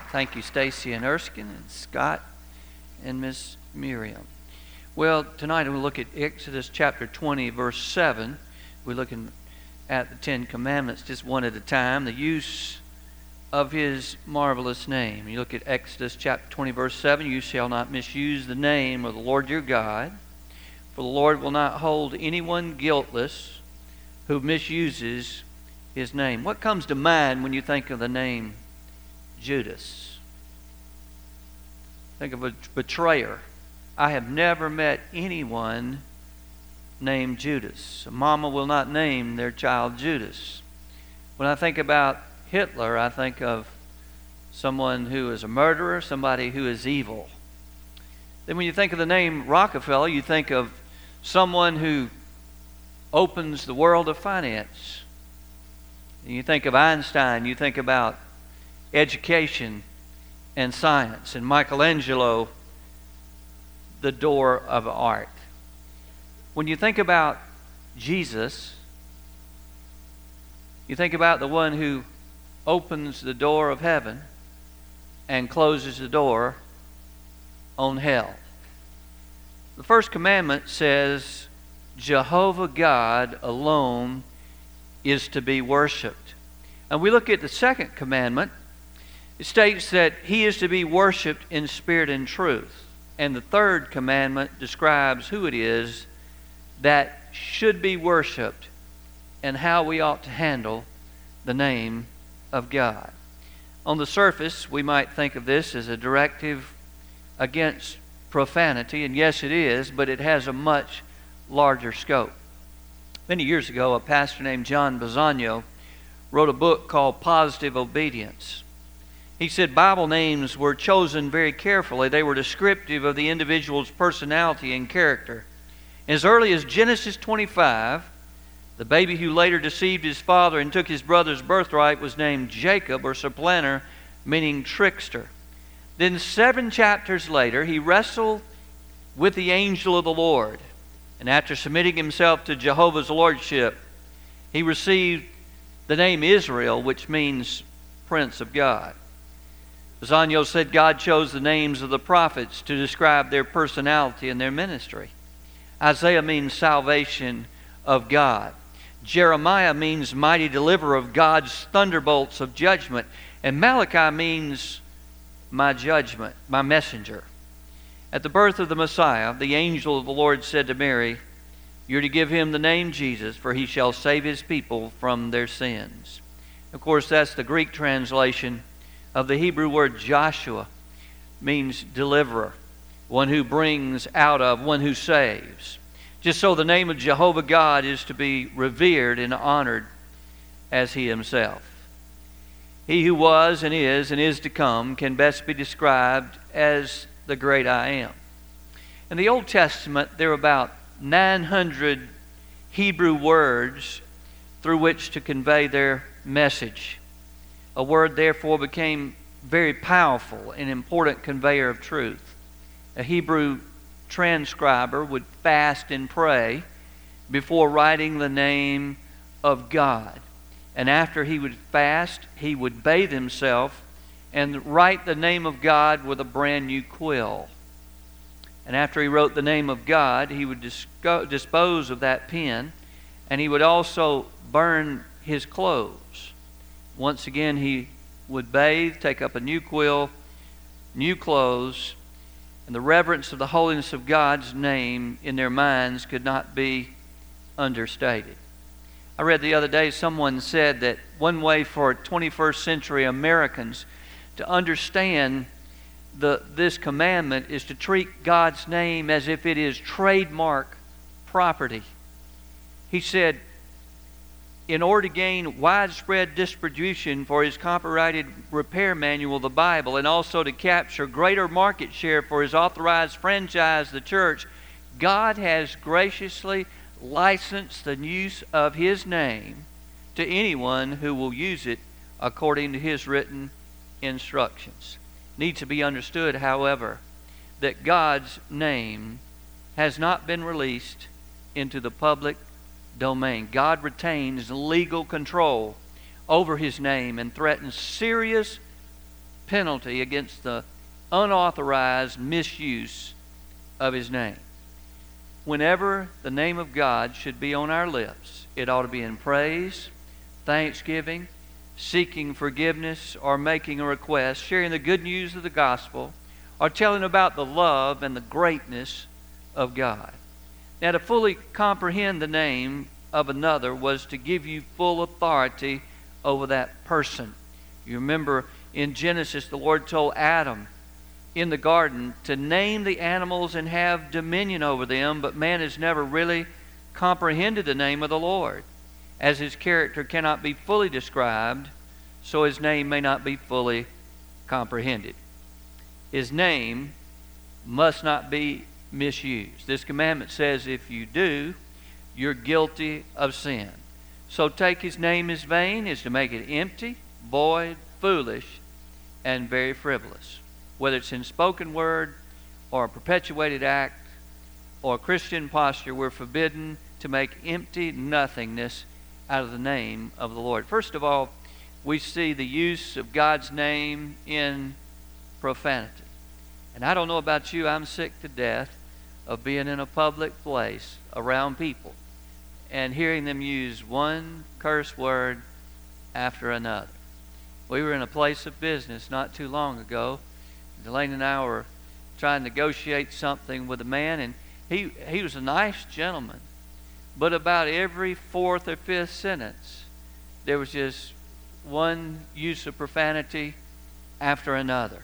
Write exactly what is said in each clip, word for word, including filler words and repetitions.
Thank you, Stacy and Erskine and Scott and Miss Miriam. Well, tonight we'll look at Exodus chapter twenty, verse seven. We're looking at the Ten Commandments just one at a time, the use of His marvelous name. You look at Exodus chapter twenty, verse seven. You shall not misuse the name of the Lord your God, for the Lord will not hold anyone guiltless who misuses His name. What comes to mind when you think of the name Judas? Think of a betrayer. I have never met anyone named Judas. A mama will not name their child Judas. When I think about Hitler, I think of someone who is a murderer, somebody who is evil. Then when you think of the name Rockefeller, you think of someone who opens the world of finance. And you think of Einstein, you think about education and science. And Michelangelo, the door of art. When you think about Jesus, you think about the one who opens the door of heaven and closes the door on hell. The first commandment says Jehovah God alone is to be worshipped. And we look at the second commandment. It states that He is to be worshipped in spirit and truth. And the third commandment describes who it is that should be worshipped and how we ought to handle the name of God. On the surface, we might think of this as a directive against profanity, and yes, it is, but it has a much larger scope. Many years ago, a pastor named John Bisagno wrote a book called Positive Obedience. He said Bible names were chosen very carefully. They were descriptive of the individual's personality and character. As early as Genesis twenty-five, the baby who later deceived his father and took his brother's birthright was named Jacob, or supplanter, meaning trickster. Then seven chapters later, he wrestled with the angel of the Lord. And after submitting himself to Jehovah's lordship, he received the name Israel, which means Prince of God. Bisagno said God chose the names of the prophets to describe their personality and their ministry. Isaiah means salvation of God. Jeremiah means mighty deliverer of God's thunderbolts of judgment. And Malachi means my judgment, my messenger. At the birth of the Messiah, the angel of the Lord said to Mary, "You're to give him the name Jesus, for he shall save his people from their sins." Of course, that's the Greek translation of the Hebrew word Joshua, means deliverer, one who brings out of, one who saves. Just so the name of Jehovah God is to be revered and honored as He Himself. He who was and is and is to come can best be described as the great I Am. In the Old Testament, there are about nine hundred Hebrew words through which to convey their message. A word, therefore, became very powerful and important conveyor of truth. A Hebrew transcriber would fast and pray before writing the name of God. And after he would fast, he would bathe himself and write the name of God with a brand new quill. And after he wrote the name of God, he would disco- dispose of that pen, and he would also burn his clothes. Once again, he would bathe, take up a new quill, new clothes, and the reverence of the holiness of God's name in their minds could not be understated. I read the other day someone said that one way for twenty-first century Americans to understand the, this commandment is to treat God's name as if it is trademark property. He said, in order to gain widespread distribution for his copyrighted repair manual, the Bible, and also to capture greater market share for his authorized franchise, the church, God has graciously licensed the use of His name to anyone who will use it according to His written instructions. It needs to be understood, however, that God's name has not been released into the public domain. God retains legal control over His name and threatens serious penalty against the unauthorized misuse of His name. Whenever the name of God should be on our lips, it ought to be in praise, thanksgiving, seeking forgiveness, or making a request, sharing the good news of the gospel, or telling about the love and the greatness of God. Now, to fully comprehend the name of another was to give you full authority over that person. You remember in Genesis, the Lord told Adam in the garden to name the animals and have dominion over them, but man has never really comprehended the name of the Lord. As His character cannot be fully described, so His name may not be fully comprehended. His name must not be misused. This commandment says if you do, you're guilty of sin. So take His name as vain is to make it empty, void, foolish, and very frivolous. Whether it's in spoken word or a perpetuated act or a Christian posture, we're forbidden to make empty nothingness out of the name of the Lord. First of all, we see the use of God's name in profanity. And I don't know about you, I'm sick to death of being in a public place around people and hearing them use one curse word after another. We were in a place of business not too long ago. Delaney and I were trying to negotiate something with a man, and he, he was a nice gentleman. But about every fourth or fifth sentence, there was just one use of profanity after another.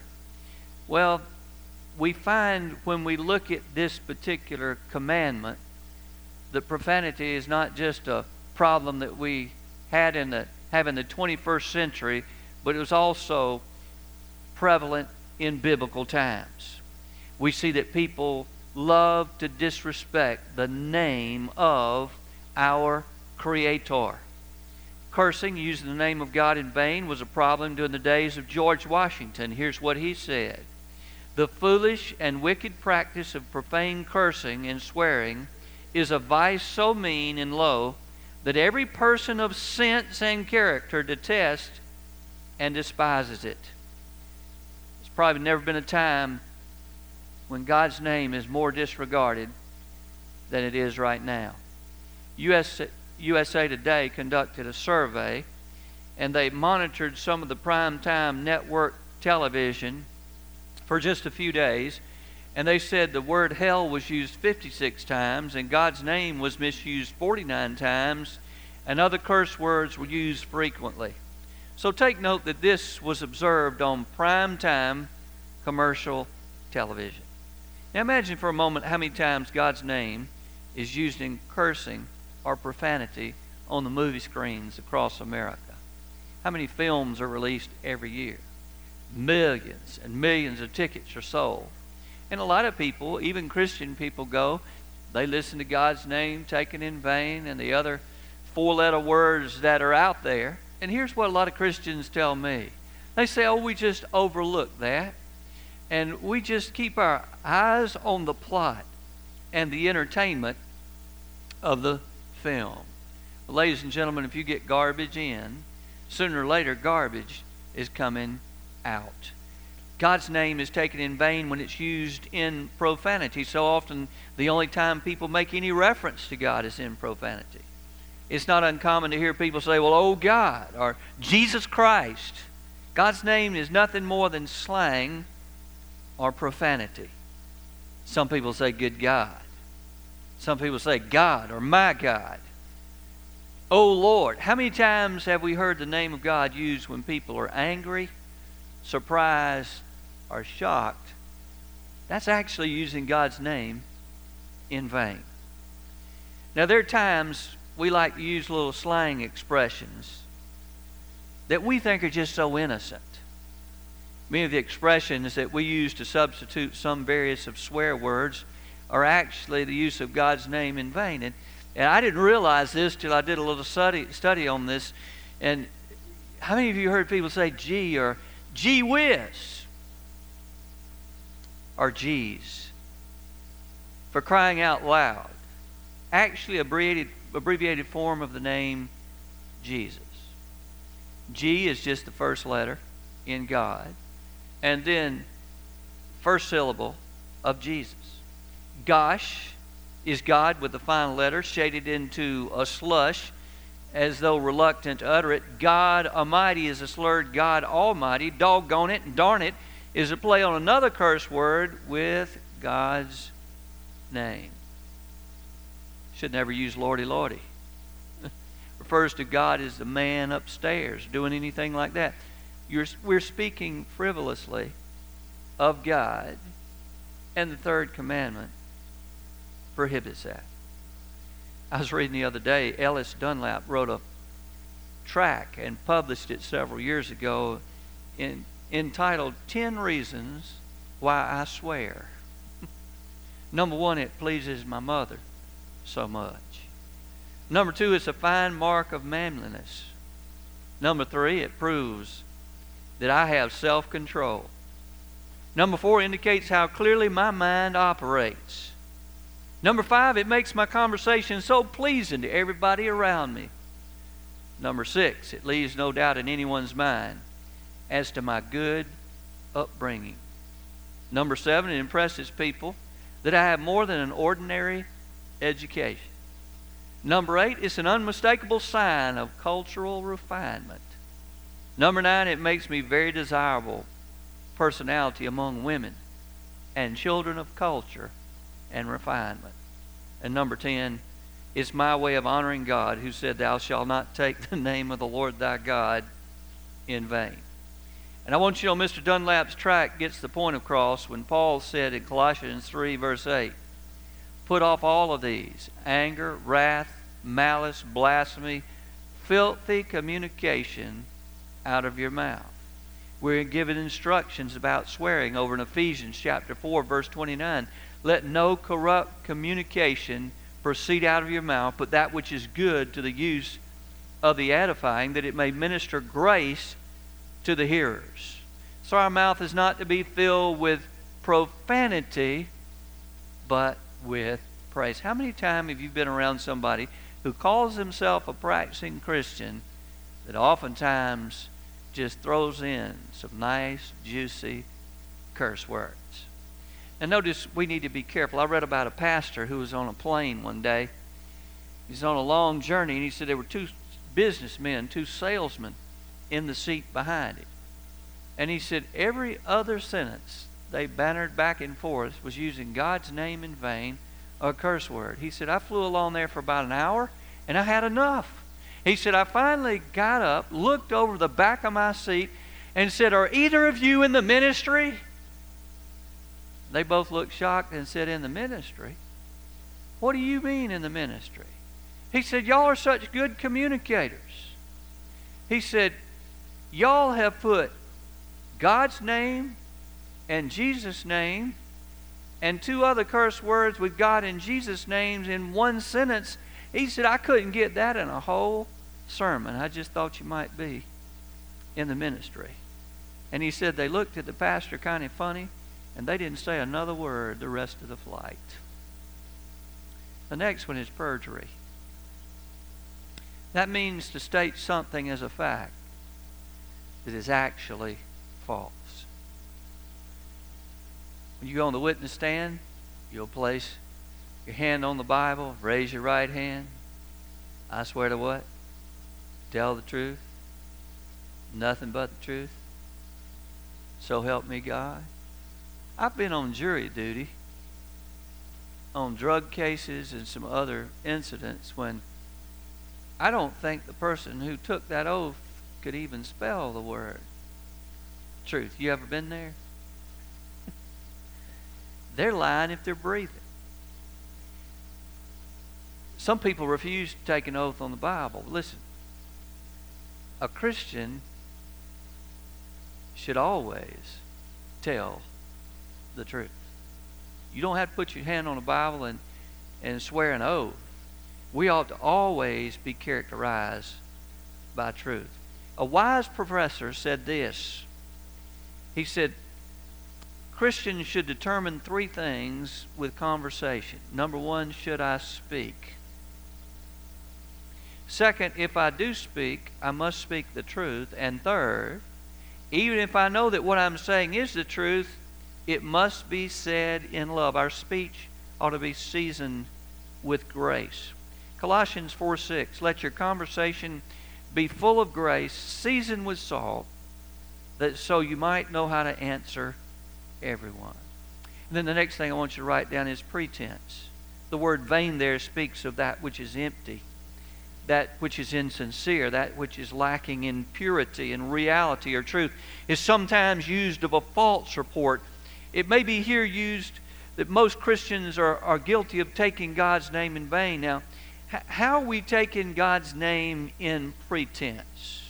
Well, we find when we look at this particular commandment that profanity is not just a problem that we had in the have in the twenty-first century, but it was also prevalent in biblical times. We see that people love to disrespect the name of our Creator. Cursing, using the name of God in vain, was a problem during the days of George Washington. Here's what he said: "The foolish and wicked practice of profane cursing and swearing is a vice so mean and low that every person of sense and character detests and despises it." There's probably never been a time when God's name is more disregarded than it is right now. U S A, U S A Today conducted a survey, and they monitored some of the primetime network television for just a few days, and they said the word hell was used fifty-six times, and God's name was misused forty-nine times, and other curse words were used frequently. So take note that this was observed on primetime commercial television. Now imagine for a moment how many times God's name is used in cursing or profanity on the movie screens across America. How many films are released every year? Millions and millions of tickets are sold. And a lot of people, even Christian people, go, they listen to God's name taken in vain and the other four-letter words that are out there. And here's what a lot of Christians tell me. They say, oh, we just overlook that. And we just keep our eyes on the plot and the entertainment of the film. Well, ladies and gentlemen, if you get garbage in, sooner or later garbage is coming out. God's name is taken in vain when it's used in profanity. So often the only time people make any reference to God is in profanity. It's not uncommon to hear people say, well, oh God, or Jesus Christ. God's name is nothing more than slang or profanity. Some people say good God. Some people say God or my God. Oh Lord. How many times have we heard the name of God used when people are angry, surprised, or shocked? That's actually using God's name in vain. Now there are times we like to use little slang expressions that we think are just so innocent. Many of the expressions that we use to substitute some various of swear words are actually the use of God's name in vain. And, and I didn't realize this till I did a little study, study on this. And how many of you heard people say gee or gee whiz or geez? For crying out loud. Actually abbreviated, abbreviated form of the name Jesus. G is just the first letter in God. and then first syllable of Jesus. Gosh is God with the final letter shaded into a slush as though reluctant to utter it. God Almighty is a slurred God Almighty. Doggone it and darn it is a play on another curse word with God's name. Should never use Lordy Lordy. Refers to God as the man upstairs doing anything like that. You're, we're speaking frivolously of God, and the third commandment prohibits that. I was reading the other day, Ellis Dunlap wrote a tract and published it several years ago in, entitled ten Reasons Why I Swear. Number one, it pleases my mother so much. Number two, it's a fine mark of manliness. Number three, it proves that I have self-control. Number four, indicates how clearly my mind operates. Number five, it makes my conversation so pleasing to everybody around me. Number six, it leaves no doubt in anyone's mind as to my good upbringing. Number seven, it impresses people that I have more than an ordinary education. Number eight, it's an unmistakable sign of cultural refinement. Number nine, it makes me very desirable personality among women and children of culture and refinement. And number ten, it's my way of honoring God, who said, "Thou shalt not take the name of the Lord thy God in vain." And I want you to know Mister Dunlap's tract gets the point across when Paul said in Colossians three, verse eight, "Put off all of these, anger, wrath, malice, blasphemy, filthy communication out of your mouth." We're given instructions about swearing over in Ephesians chapter four, verse twenty-nine. "Let no corrupt communication proceed out of your mouth, but that which is good to the use of the edifying, that it may minister grace to the hearers." So our mouth is not to be filled with profanity, but with praise. How many times have you been around somebody who calls himself a practicing Christian that oftentimes just throws in some nice, juicy curse words? And notice we need to be careful. I read about a pastor who was on a plane one day. He's on a long journey, and he said there were two businessmen, two salesmen in the seat behind him. And he said every other sentence they bantered back and forth was using God's name in vain, or a curse word. He said, I flew along there for about an hour, and I had enough. He said, I finally got up, looked over the back of my seat, and said, "Are either of you in the ministry?" They both looked shocked and said, "In the ministry? What do you mean in the ministry?" He said, "Y'all are such good communicators." He said, "Y'all have put God's name and Jesus' name and two other curse words with God and Jesus' names in one sentence." He said, "I couldn't get that in a whole sermon. I just thought you might be in the ministry." And he said they looked at the pastor kind of funny, and they didn't say another word the rest of the flight. The next one is perjury. That means to state something as a fact that is actually false. When you go on the witness stand, you'll place your hand on the Bible, raise your right hand. I swear to what? Tell the truth, nothing but the truth. So help me God. I've been on jury duty on drug cases and some other incidents when I don't think the person who took that oath could even spell the word truth. You ever been there? They're lying if they're breathing. Some people refuse to take an oath on the Bible. Listen, a Christian should always tell the truth. You don't have to put your hand on the Bible and, and swear an oath. We ought to always be characterized by truth. A wise professor said this. He said, Christians should determine three things with conversation. Number one, should I speak? Second, if I do speak, I must speak the truth. And third, Even if I know that what I'm saying is the truth, it must be said in love. Our speech ought to be seasoned with grace. Colossians four six, let your conversation be full of grace, seasoned with salt, that so you might know how to answer everyone. And then the next thing I want you to write down is pretense. The word vain there speaks of that which is empty, that which is insincere, that which is lacking in purity and reality or truth, is sometimes used of a false report. It may be here used that most Christians are, are guilty of taking God's name in vain. Now, h- how are we taking God's name in pretense?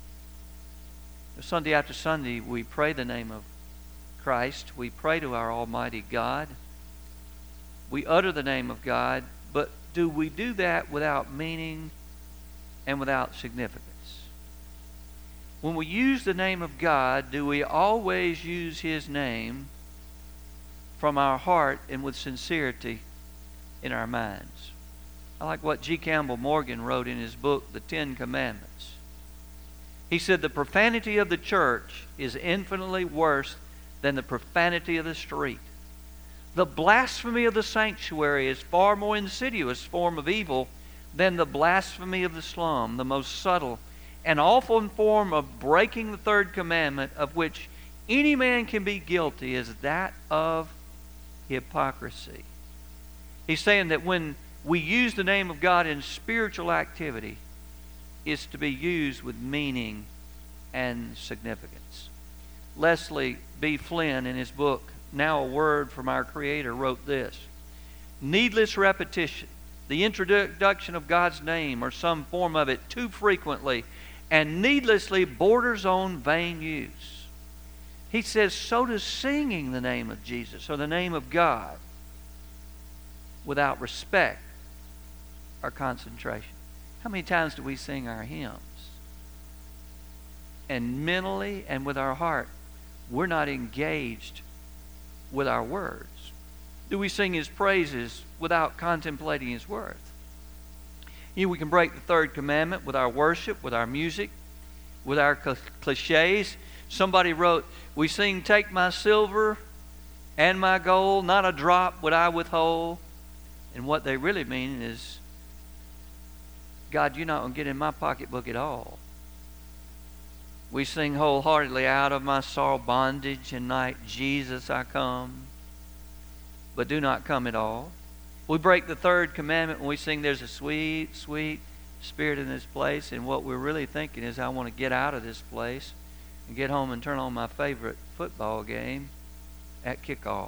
Sunday after Sunday, we pray the name of Christ. We pray to our Almighty God. We utter the name of God, but do we do that without meaning and without significance? When we use the name of God, do we always use His name from our heart and with sincerity in our minds? I like what G. Campbell Morgan wrote in his book, The Ten Commandments. He said, the profanity of the church is infinitely worse than the profanity of the street. The blasphemy of the sanctuary is far more insidious form of evil than the blasphemy of the slum. The most subtle and awful form of breaking the third commandment of which any man can be guilty is that of hypocrisy. He's saying that when we use the name of God in spiritual activity, it's to be used with meaning and significance. Leslie B. Flynn, in his book, Now a Word from Our Creator, wrote this: needless repetition, the introduction of God's name or some form of it too frequently and needlessly borders on vain use. He says, so does singing the name of Jesus or the name of God without respect or concentration. How many times do we sing our hymns and mentally and with our heart we're not engaged with our words? Do we sing His praises without contemplating His worth? You know, we can break the third commandment with our worship, with our music, with our cliches. Somebody wrote, we sing, take my silver and my gold, not a drop would I withhold. And what they really mean is, God, you're not going to get in my pocketbook at all. We sing wholeheartedly, out of my sorrow, bondage, and night, Jesus, I come, but do not come at all. We break the third commandment when we sing, there's a sweet, sweet spirit in this place, and what we're really thinking is, I want to get out of this place and get home and turn on my favorite football game at kickoff.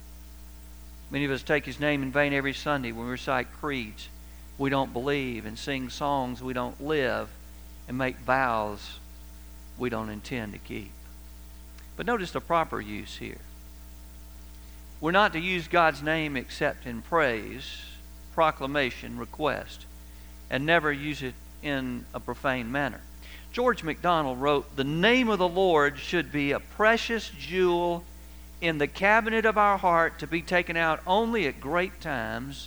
Many of us take His name in vain every Sunday when we recite creeds we don't believe and sing songs we don't live and make vows we don't intend to keep. But notice the proper use here. We're not to use God's name except in praise, proclamation, request, and never use it in a profane manner. George MacDonald wrote, the name of the Lord should be a precious jewel in the cabinet of our heart, to be taken out only at great times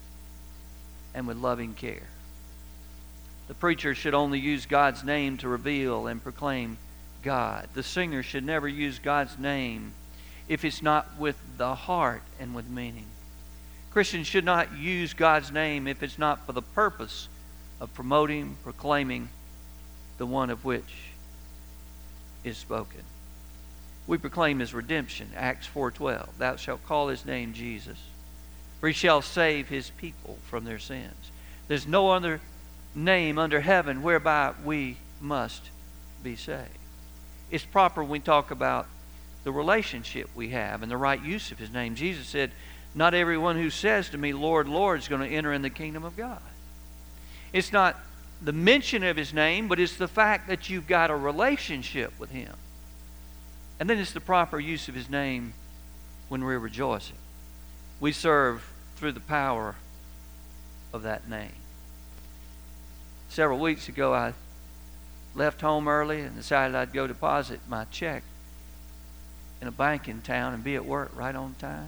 and with loving care. The preacher should only use God's name to reveal and proclaim God. The singer should never use God's name if it's not with the heart and with meaning. Christians should not use God's name if it's not for the purpose of promoting, proclaiming the one of which is spoken. We proclaim His redemption, Acts four twelve. Thou shalt call His name Jesus, for He shall save His people from their sins. There's no other name under heaven whereby we must be saved. It's proper when we talk about the relationship we have and the right use of His name. Jesus said, not everyone who says to me, Lord, Lord, is going to enter in the kingdom of God. It's not the mention of His name, but it's the fact that you've got a relationship with Him. And then it's the proper use of His name when we're rejoicing. We serve through the power of that name. Several weeks ago, I left home early and decided I'd go deposit my check in a bank in town and be at work right on time.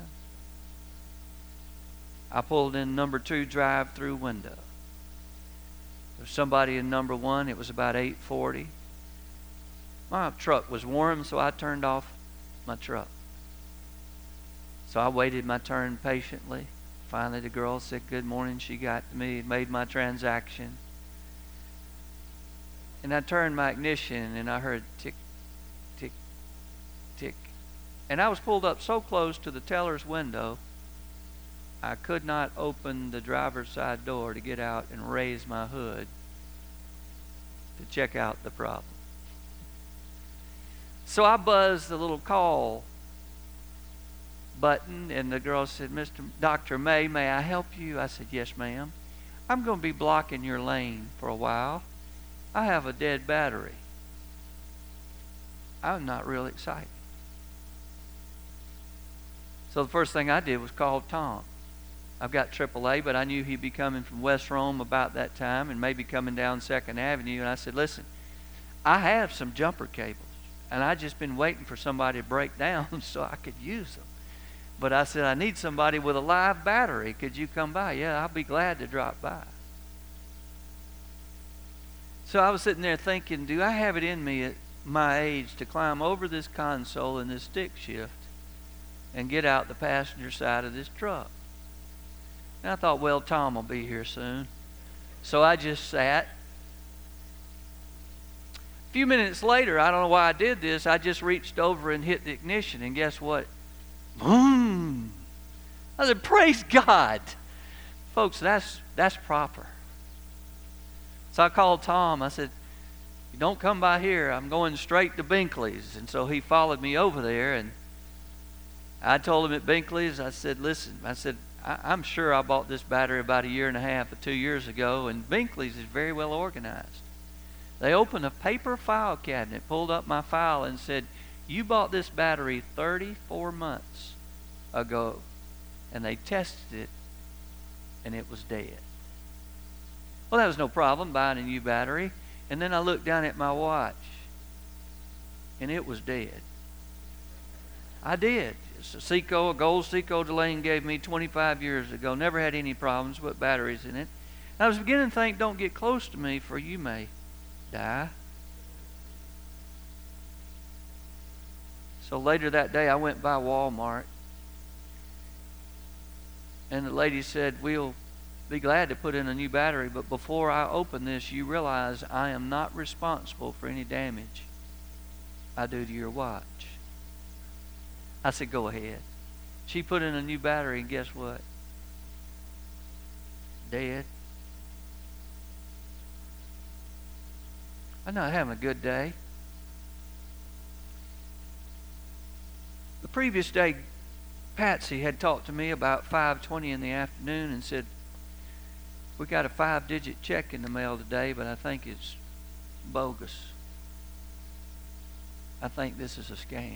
I pulled in number two drive-through window. There was somebody in number one. It was about eight forty. My truck was warm, so I turned off my truck. So I waited my turn patiently. Finally, the girl said, "Good morning." She got to me and made my transaction. And I turned my ignition, and I heard tick, tick, tick. And I was pulled up so close to the teller's window, I could not open the driver's side door to get out and raise my hood to check out the problem. So I buzzed the little call button, and the girl said, "Mister Doctor May, may I help you?" I said, "Yes, ma'am. I'm going to be blocking your lane for a while. I have a dead battery." I'm not really excited. So the first thing I did was call Tom. I've got triple A, but I knew he'd be coming from West Rome about that time and maybe coming down Second Avenue. And I said, "Listen, I have some jumper cables, and I've just been waiting for somebody to break down so I could use them. But I said, I need somebody with a live battery. Could you come by?" "Yeah, I'll be glad to drop by." So I was sitting there thinking, do I have it in me at my age to climb over this console in this stick shift and get out the passenger side of this truck? And I thought, well, Tom will be here soon. So I just sat. A few minutes later, I don't know why I did this, I just reached over and hit the ignition, and guess what? Boom! I said, praise God. Folks, that's that's proper. So I called Tom. I said, "You don't come by here. I'm going straight to Binkley's." And so he followed me over there, and I told him at Binkley's, I said, "Listen," I said, I, I'm sure I bought this battery about a year and a half or two years ago, and Binkley's is very well organized. They opened a paper file cabinet, pulled up my file, and said, "You bought this battery thirty-four months ago." And they tested it, and it was dead. Well, that was no problem, buying a new battery. And then I looked down at my watch, and it was dead. I did. It's a Seiko, a gold Seiko Delane gave me twenty-five years ago. Never had any problems with batteries in it. And I was beginning to think, don't get close to me, for you may die. So later that day, I went by Walmart, and the lady said, "We'll be glad to put in a new battery, but before I open this, you realize I am not responsible for any damage I do to your watch." I said, "Go ahead." She put in a new battery, and guess what? Dead. I'm not having a good day. The previous day, Patsy had talked to me about five twenty in the afternoon and said, "We got a five-digit check in the mail today, but I think it's bogus. I think this is a scam."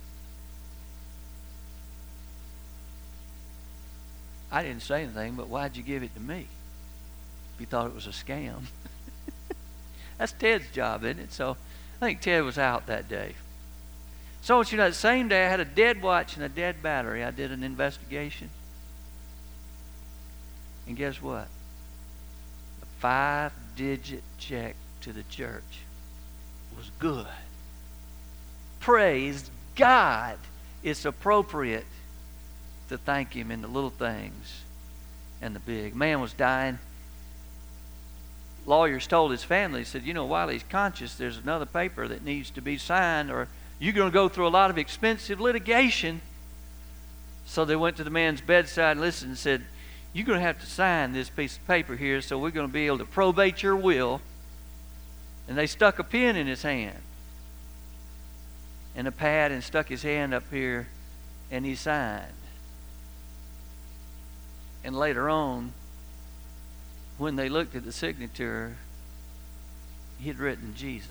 I didn't say anything, but why'd you give it to me if you thought it was a scam? That's Ted's job, isn't it? So I think Ted was out that day. So you know, that same day I had a dead watch and a dead battery. I did an investigation. And guess what? A five-digit check to the church was good. Praise God. It's appropriate to thank Him in the little things and the big. Man was dying. Lawyers told his family, said, "You know, while he's conscious, there's another paper that needs to be signed, or you're going to go through a lot of expensive litigation." So they went to the man's bedside and listened and said, "You're going to have to sign this piece of paper here, so we're going to be able to probate your will." And they stuck a pen in his hand and a pad and stuck his hand up here, and he signed. And later on, when they looked at the signature, he'd written Jesus.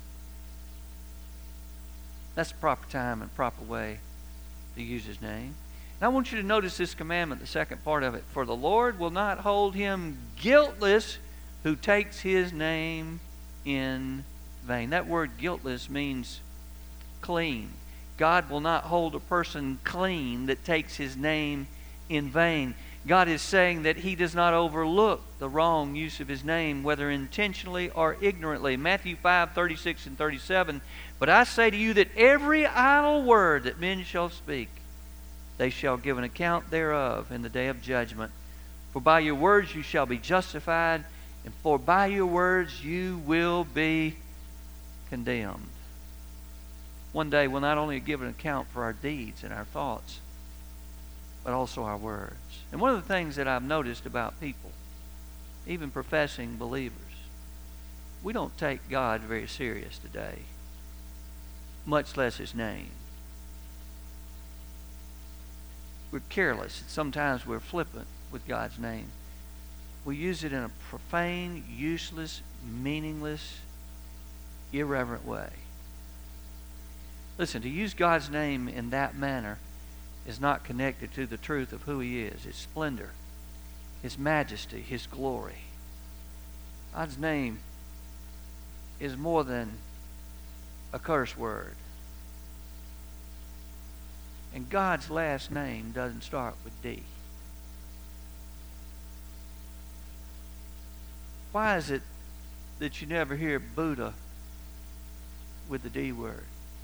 That's the proper time and proper way to use His name. And I want you to notice this commandment, the second part of it. "For the Lord will not hold him guiltless who takes His name in vain." That word guiltless means clean. God will not hold a person clean that takes His name in vain. God is saying that He does not overlook the wrong use of His name, whether intentionally or ignorantly. Matthew five, thirty-six and thirty-seven, "But I say to you that every idle word that men shall speak, they shall give an account thereof in the day of judgment. For by your words you shall be justified, and for by your words you will be condemned." One day we'll not only give an account for our deeds and our thoughts, but also our words. And one of the things that I've noticed about people, even professing believers, we don't take God very serious today, much less His name. We're careless. Sometimes we're flippant with God's name. We use it in a profane, useless, meaningless, irreverent way. Listen, to use God's name in that manner is not connected to the truth of who He is, His splendor, His majesty, His glory. God's name is more than a curse word. And God's last name doesn't start with D. Why is it that you never hear Buddha with the D word?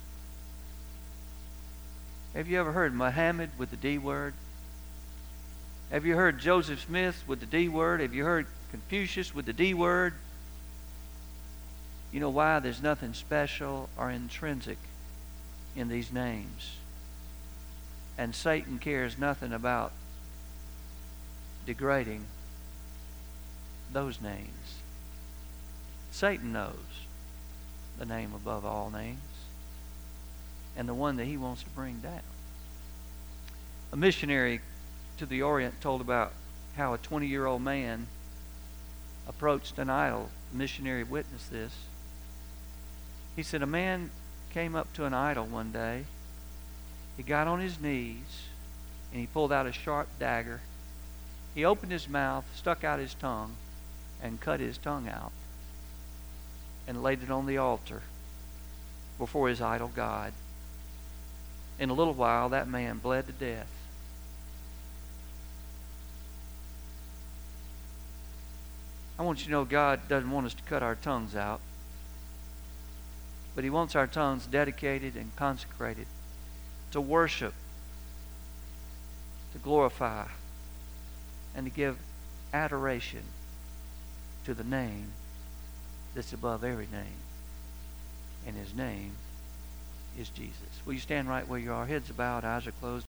Have you ever heard Muhammad with the D word? Have you heard Joseph Smith with the D word? Have you heard Confucius with the D word? You know why? There's nothing special or intrinsic in these names. And Satan cares nothing about degrading those names. Satan knows the name above all names, and the one that he wants to bring down. A missionary to the Orient told about how a twenty-year-old man approached an idol. The missionary witnessed this. He said, a man came up to an idol one day. He got on his knees, and he pulled out a sharp dagger. He opened his mouth, stuck out his tongue, and cut his tongue out, and laid it on the altar before his idol God. In a little while, that man bled to death. I want you to know God doesn't want us to cut our tongues out, but He wants our tongues dedicated and consecrated to worship, to glorify, and to give adoration to the name that's above every name. And His name is Jesus. Will you stand right where you are? Heads bowed, eyes are closed.